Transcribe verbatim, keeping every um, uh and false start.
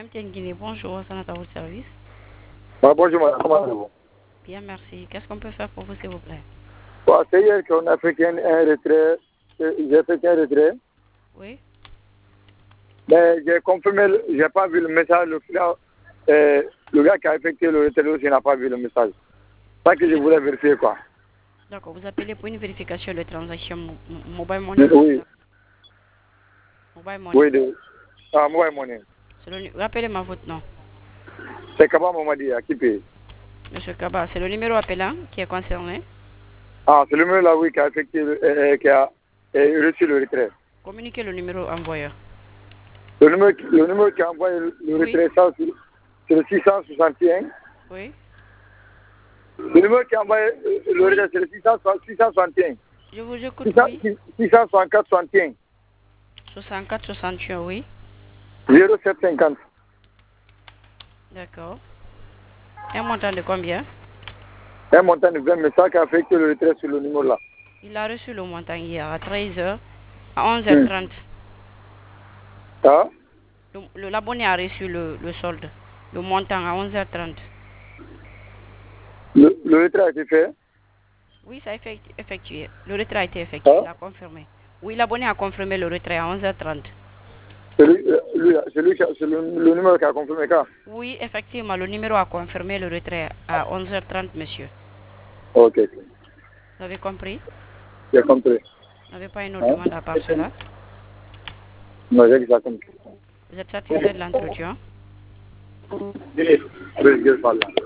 M T N Guinée, bonjour, c'est notre service. Ah, bonjour madame, comment allez-vous? Bien, merci. Qu'est-ce qu'on peut faire pour vous, s'il vous plaît? Bon, c'est hier qu'on a fait un, un retrait, euh, j'ai fait un retrait, Oui. mais j'ai confirmé, j'ai pas vu le message, le, client, euh, le gars qui a effectué le retrait aussi n'a pas vu le message. C'est ça que je voulais vérifier quoi. D'accord, vous appelez pour une vérification de transaction mo- mo- mobile money. Oui, Mobile money. oui, de, ah, moi et mon nom. C'est le nu- Rappelez-moi votre nom. C'est Kaba Mamadi à qui paye. Monsieur Kaba, c'est le numéro appelant qui est concerné. Ah, c'est le même là, oui, qui a effectué, le- euh, euh, qui a euh, reçu le retrait. Communiquez le numéro envoyeur. Le numéro, qui- le numéro qui a envoyé le, le Oui. retrait, ça, c'est c'est le six cent soixante et un. Oui. Le numéro qui a envoyé euh, le retrait, c'est le six cent soixante et un. Je vous écoute, six cents, oui. six cent soixante-quatre soixante et un. soixante-quatre soixante et un, oui. zéro sept cinquante. D'accord. Un montant de combien? Un montant de vingt messages qui a effectué le retrait sur le numéro là. Il a reçu le montant hier à treize heures, à onze heures Hmm. trente. Ah, Le- le- L'abonné a reçu le, le solde, le montant à onze heures trente. le, le retrait a été fait. Oui, ça a été effectué. Le retrait a été effectué, Ah, il a confirmé. Oui, l'abonné a confirmé le retrait à onze heures trente. c'est lui, euh, lui, c'est lui qui a- c'est le, le numéro qui a confirmé ça. Oui, effectivement, le numéro a confirmé le retrait à onze heures trente, monsieur. Ok, Vous avez compris? j'ai compris. Vous n'avez pas une autre Hein? demande à part cela? Non, j'ai déjà compris. Vous êtes satisfait de l'entretien? Oui, je parle là.